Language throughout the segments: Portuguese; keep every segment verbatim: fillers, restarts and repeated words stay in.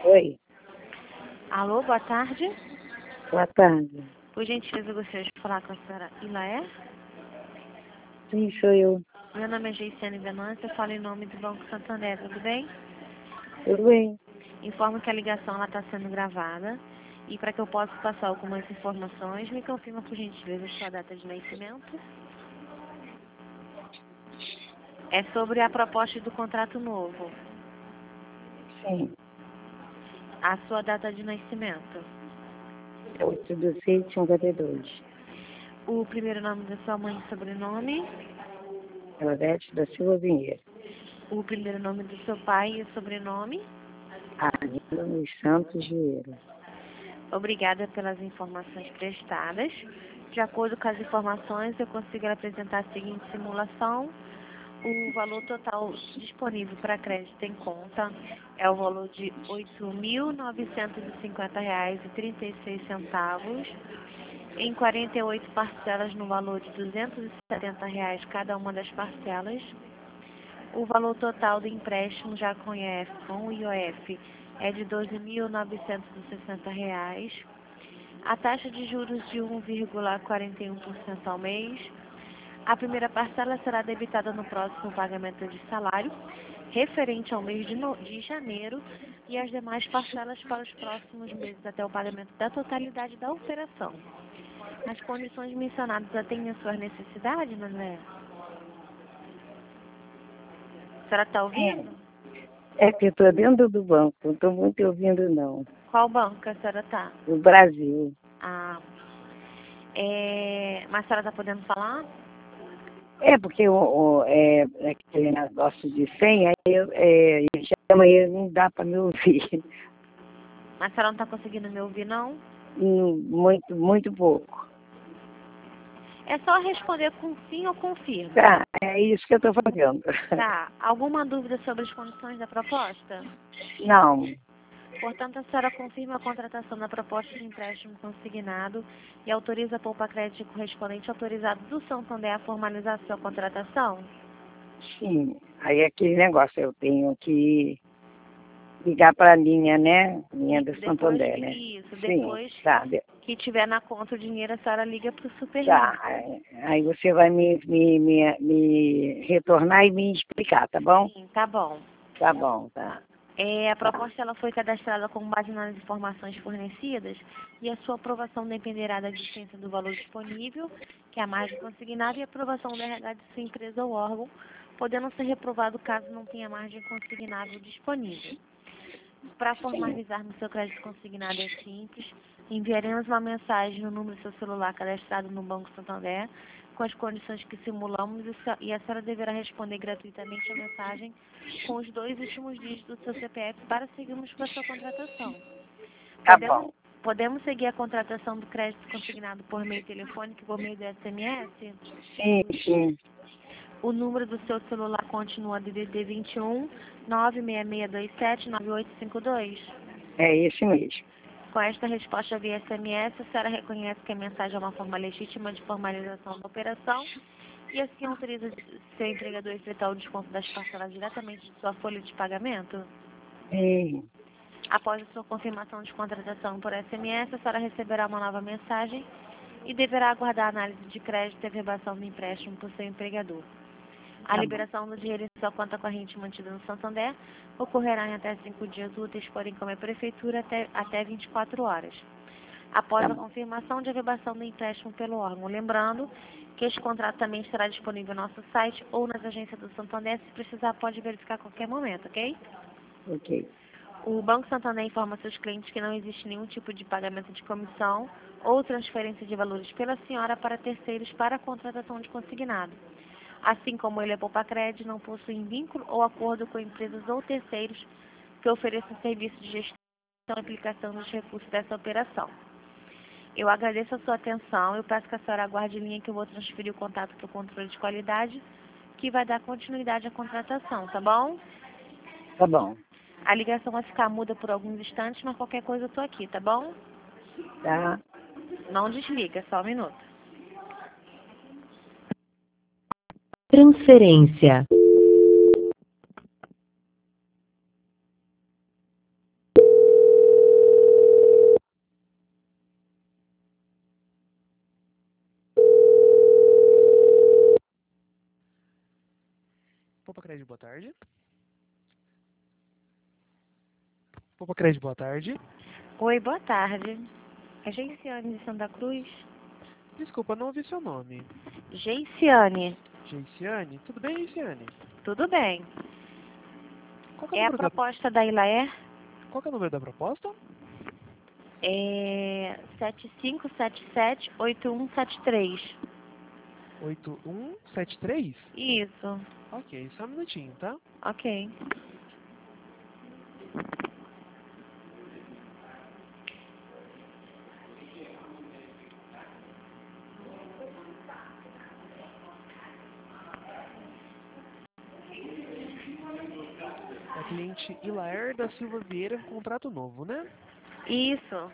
Oi, Alô, boa tarde. boa tarde. Por gentileza, eu gostaria de falar com a senhora Ilaé. Sim, sou eu. Meu nome é Geiciane Venâncio, eu falo em nome do Banco Santander, tudo bem? Tudo bem? Informo que a ligação está sendo gravada e para que eu possa passar algumas informações, me confirma por gentileza sua data de nascimento. É sobre a proposta do contrato novo. Sim. A sua data de nascimento. É oito do seis de cinquenta e dois. O primeiro nome da sua mãe e sobrenome. Elodete da Silva Vinheira. O primeiro nome do seu pai e o sobrenome. Arlindo dos Santos Vieira. Obrigada pelas informações prestadas. De acordo com as informações, eu consigo apresentar a seguinte simulação. O valor total disponível para crédito em conta é o valor de oito mil novecentos e cinquenta reais e trinta e seis centavos, em quarenta e oito parcelas no valor de duzentos e setenta reais cada uma das parcelas. O valor total do empréstimo já com I F, com o I O F é de doze mil novecentos e sessenta reais. A taxa de juros de um vírgula quarenta e um por cento ao mês. A primeira parcela será debitada no próximo pagamento de salário, referente ao mês de, no, de janeiro, e as demais parcelas para os próximos meses até o pagamento da totalidade da operação. As condições mencionadas atendem às suas necessidades, Manuel? A senhora está ouvindo? É, é que eu estou dentro do banco, não estou muito ouvindo, não. Qual banco que a senhora está? O Brasil. Ah, é... Mas a senhora está podendo falar? É, porque o, o, é, aquele negócio de senha, aí eu, é, ele chama e não dá para me ouvir. Mas a senhora não está conseguindo me ouvir, não? Hum, Muito, muito pouco. É só responder com sim ou confirma. Tá, é isso que eu estou fazendo. Tá. Alguma dúvida sobre as condições da proposta? Não, Portanto, a senhora confirma a contratação da proposta de empréstimo consignado e autoriza a poupa crédito correspondente autorizado do Santander a formalizar sua contratação? sim. Aí é aquele negócio, eu tenho que ligar para a linha, né? Linha do Isso, depois Santander, que, né? isso, Sim, depois tá. de- que tiver na conta o dinheiro, a senhora liga para o Superlink. Tá. Aí aí você vai me, me, me, me retornar e me explicar, tá bom? Sim, tá bom. Tá bom, tá. É, a Tá. proposta ela foi cadastrada com base nas informações fornecidas e a sua aprovação dependerá da existência do valor disponível, que é a margem consignada, e a aprovação do R H de sua empresa ou órgão, podendo ser reprovado caso não tenha margem consignável disponível. Para Sim. formalizarmos seu crédito consignado é simples, enviaremos uma mensagem no número do seu celular cadastrado no Banco Santander, com as condições que simulamos, e se- e a senhora deverá responder gratuitamente a mensagem com os dois últimos dígitos do seu C P F para seguirmos com a sua contratação. Tá Podemos, bom. podemos seguir a contratação do crédito consignado por meio telefônico e por meio do S M S? Sim, sim. O número do seu celular continua D D D vinte e um, nove seis seis dois sete, nove oito cinco dois. É esse mesmo. Com esta resposta via S M S, a senhora reconhece que a mensagem é uma forma legítima de formalização da operação e assim autoriza seu empregador a efetuar o desconto das parcelas diretamente de sua folha de pagamento? Sim. Após a sua confirmação de contratação por S M S, a senhora receberá uma nova mensagem e deverá aguardar a análise de crédito e averbação do empréstimo por seu empregador. A Tá bom. liberação do dinheiro em sua conta corrente mantida no Santander ocorrerá em até cinco dias úteis, porém, como é prefeitura, até, até vinte e quatro horas. Após Tá a bom. confirmação de averbação do empréstimo pelo órgão. Lembrando que este contrato também estará disponível no nosso site ou nas agências do Santander. Se precisar, pode verificar a qualquer momento, ok? Ok. O Banco Santander informa seus clientes que não existe nenhum tipo de pagamento de comissão ou transferência de valores pela senhora para terceiros para a contratação de consignado. Assim como ele é poupa-crédito, não possui vínculo ou acordo com empresas ou terceiros que ofereçam serviços de gestão e aplicação dos recursos dessa operação. Eu agradeço a sua atenção. Eu peço que a senhora aguarde em linha que eu vou transferir o contato para o controle de qualidade, que vai dar continuidade à contratação, tá bom? Tá bom. A ligação vai ficar muda por alguns instantes, mas qualquer coisa eu tô aqui, tá bom? Tá. Não desliga, só um minuto. Transferência. Crédito, boa tarde. Poupa Crédito, boa tarde. Oi, boa tarde. É Geiciane de Santa Cruz? Desculpa, não ouvi seu nome. Geiciane, Geiciane? Tudo bem, Geiciane? tudo bem. Qual que é o É a número da, proposta da Ilaer? qual que é o número da proposta? É sete cinco sete sete oito um sete três. oito um sete três? Isso, Ok, só um minutinho, tá? ok. É a cliente Ilaer da Silva Vieira, um contrato novo, né? Isso,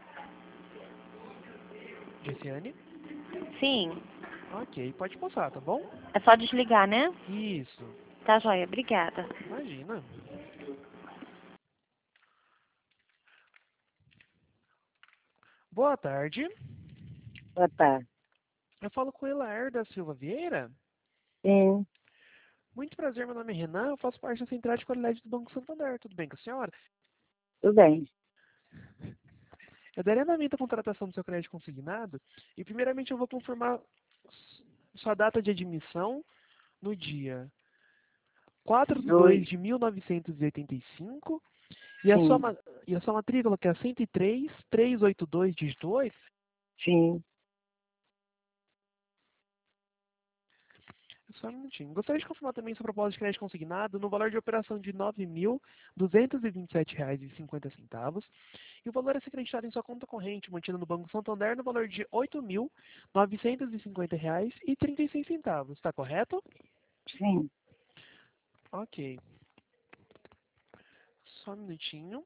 Geiciane? sim. Ok, pode passar, tá bom? É só desligar, né? Isso, Tá joia, obrigada. imagina. Boa tarde. Boa tarde. Eu falo com Ilaer da Silva Vieira. Sim, Muito prazer, meu nome é Renan, eu faço parte da Central de Qualidade do Banco Santander. Tudo bem com a senhora? tudo bem. Eu darei andamento à contratação do seu crédito consignado e, primeiramente, eu vou confirmar s- sua data de admissão no dia quatro de dois Dois, de mil novecentos e oitenta e cinco e a sua, sim, ma- e a sua matrícula, que é a cento e três, trezentos e oitenta e dois, dígito oito. sim. Só um minutinho. Gostaria de confirmar também sua proposta de crédito consignado no valor de operação de nove mil duzentos e vinte e sete reais e cinquenta centavos e o valor a ser acreditado em sua conta corrente, mantida no Banco Santander, no valor de oito mil novecentos e cinquenta reais e trinta e seis centavos. Está correto? Sim. Ok. Só um minutinho.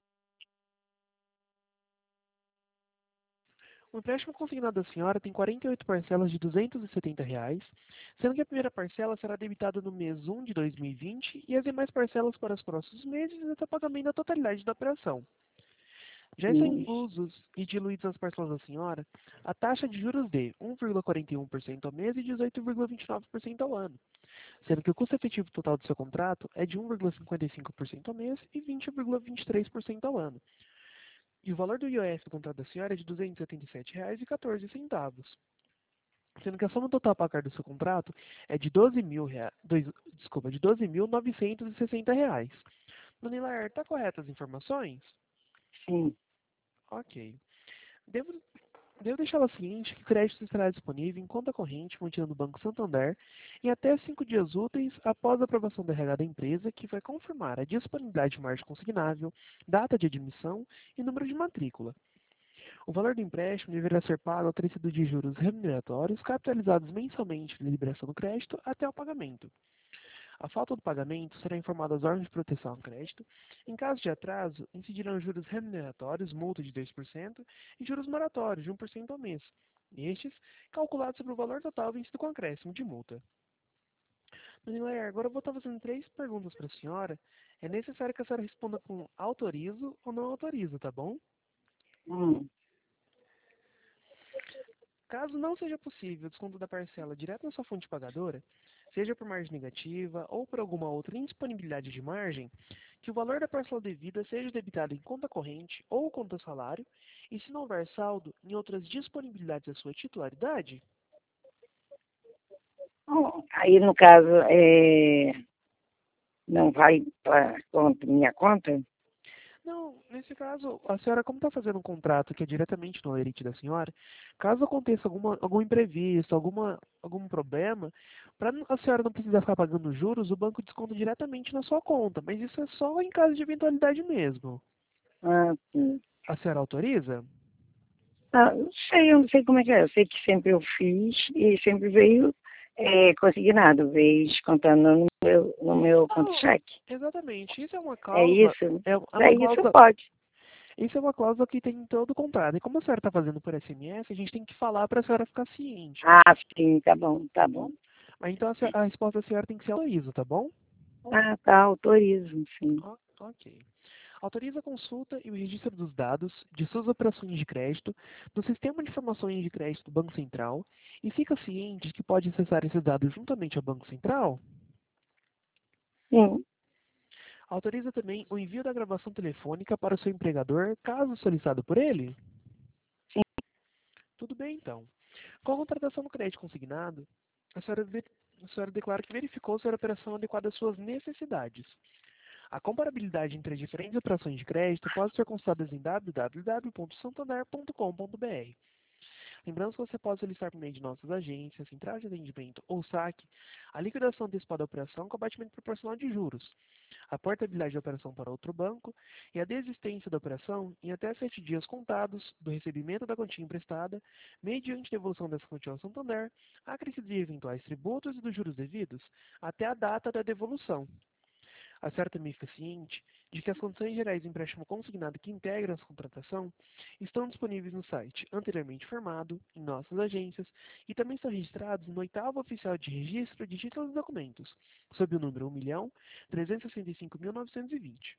O empréstimo consignado da senhora tem quarenta e oito parcelas de duzentos e setenta reais, sendo que a primeira parcela será debitada no mês um de dois mil e vinte e as demais parcelas para os próximos meses até o pagamento da totalidade da operação. Já estão Sim. inclusos e diluídos nas parcelas da senhora a taxa de juros de um vírgula quarenta e um por cento ao mês e dezoito vírgula vinte e nove por cento ao ano, sendo que o custo efetivo total do seu contrato é de um vírgula cinquenta e cinco por cento ao mês e vinte vírgula vinte e três por cento ao ano. E o valor do I O F do contrato da senhora é de duzentos e setenta e sete reais e quatorze centavos, sendo que a soma total a pagar do seu contrato é de doze mil rea... dois... desculpa, de doze mil novecentos e sessenta reais. Dona Hilaire, está corretas as informações? Sim. Ok. Devo, devo deixá-la ciente que o crédito estará disponível em conta corrente mantida no Banco Santander em até cinco dias úteis após a aprovação do R H da empresa, que vai confirmar a disponibilidade de margem consignável, data de admissão e número de matrícula. O valor do empréstimo deverá ser pago ao tecido de juros remuneratórios capitalizados mensalmente na liberação do crédito até o pagamento. A falta do pagamento será informada às órgãos de proteção ao crédito. Em caso de atraso, incidirão juros remuneratórios, multa de dois por cento, e juros moratórios de um por cento ao mês. Estes, calculados sobre o valor total vencido com acréscimo de multa. Dona Hilaire, agora eu vou estar fazendo três perguntas para a senhora. É necessário que a senhora responda com autorizo ou não autorizo, tá bom? Hum. Caso não seja possível o desconto da parcela direto na sua fonte pagadora, seja por margem negativa ou por alguma outra indisponibilidade de margem, que o valor da parcela devida seja debitado em conta corrente ou conta salário, e se não houver saldo, em outras disponibilidades da sua titularidade? Bom, aí, no caso, é, não vai para minha conta? Não, nesse caso, a senhora, como está fazendo um contrato que é diretamente no Lerite da senhora, caso aconteça alguma, algum imprevisto, alguma, algum problema, para a senhora não precisar ficar pagando juros, o banco desconta diretamente na sua conta, mas isso é só em caso de eventualidade mesmo. Ah, sim. A senhora autoriza? Ah, não sei, eu não sei como é que é. Eu sei que sempre eu fiz e sempre veio é, consignado, veio descontando no meu, no meu Não, contra-cheque. exatamente. Isso é uma É cláusula, isso? é, é uma É isso, cláusula, pode. isso é uma cláusula que tem em todo o contrato. E como a senhora está fazendo por S M S, a gente tem que falar para a senhora ficar ciente, Ah, sim, tá bom, tá tá bom? bom. Mas então a, se- a resposta da senhora tem que ser autorizo, tá bom? Ah, tá, autorizo, sim. Ó, ok. Autoriza a consulta e o registro dos dados de suas operações de crédito no Sistema de Informações de Crédito do Banco Central e fica ciente de que pode acessar esses dados juntamente ao Banco Central? Sim, Autoriza também o envio da gravação telefônica para o seu empregador, caso solicitado por ele? sim. Tudo bem, então. Com a contratação do crédito consignado, a senhora, ver- a senhora declara que verificou se a operação adequada às suas necessidades. A comparabilidade entre as diferentes operações de crédito pode ser consultada em w w w ponto santander ponto com ponto b r. Lembrando que você pode solicitar por meio de nossas agências, central de atendimento ou saque, a liquidação antecipada da operação com abatimento proporcional de juros, a portabilidade da operação para outro banco e a desistência da operação em até sete dias contados do recebimento da quantia emprestada, mediante devolução dessa quantia ao Santander, acrescido de eventuais tributos e dos juros devidos, até a data da devolução. A senhora também fica ciente de que as condições gerais do empréstimo consignado que integram essa contratação estão disponíveis no site anteriormente informado, em nossas agências, e também estão registrados no oitavo oficial de registro de títulos e documentos, sob o número um milhão trezentos e sessenta e cinco mil novecentos e vinte.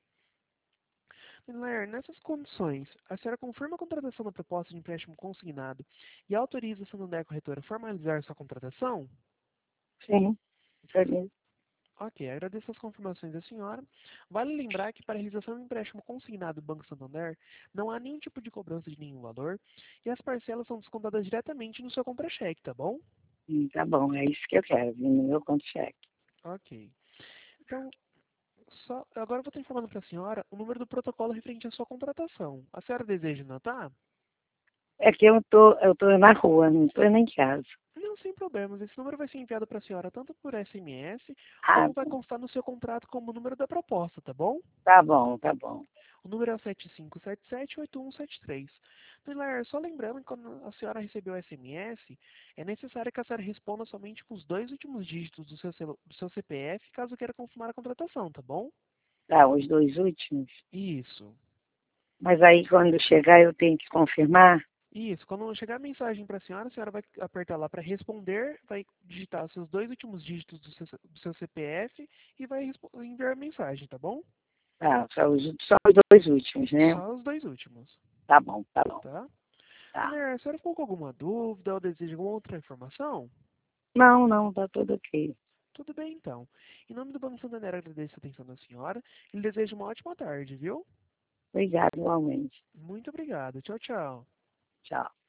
Ler, nessas condições, a senhora confirma a contratação da proposta de empréstimo consignado e autoriza a Santander Corretora a formalizar sua contratação? Sim, beleza. Ok, agradeço as confirmações da senhora. Vale lembrar que para a realização do empréstimo consignado do Banco Santander, não há nenhum tipo de cobrança de nenhum valor e as parcelas são descontadas diretamente no seu contra-cheque, tá bom? Hum, Tá bom, é isso que eu quero, vir no meu conto-cheque. Ok. Então, só, agora eu vou estar informando para a senhora o número do protocolo referente à sua contratação. A senhora deseja anotar? É que eu tô, eu tô na rua, não tô nem em casa. Não, sem problemas. Esse número vai ser enviado para a senhora tanto por S M S, Ah, como vai constar no seu contrato como número da proposta, tá bom? tá bom, tá bom. O número é o sete cinco sete sete oito um sete três. Pilar, só lembrando que quando a senhora recebeu o S M S, é necessário que a senhora responda somente com os dois últimos dígitos do seu, celu- do seu C P F, caso queira confirmar a contratação, tá bom? Tá, os dois últimos. Isso. Mas aí quando chegar eu tenho que confirmar? Isso. Quando chegar a mensagem para a senhora, a senhora vai apertar lá para responder, vai digitar os seus dois últimos dígitos do seu, do seu C P F e vai respo- enviar a mensagem, tá bom? Tá, só os, só os dois últimos, né? Só os dois últimos, Tá bom, tá bom. tá? Tá. Pilar, a senhora ficou com alguma dúvida ou deseja alguma outra informação? Não, não, tá tudo ok. Tudo bem, então. Em nome do Banco Santander, agradeço a atenção da senhora e lhe desejo uma ótima tarde, viu? Obrigado, igualmente. Muito obrigado. Tchau, tchau. Tchau.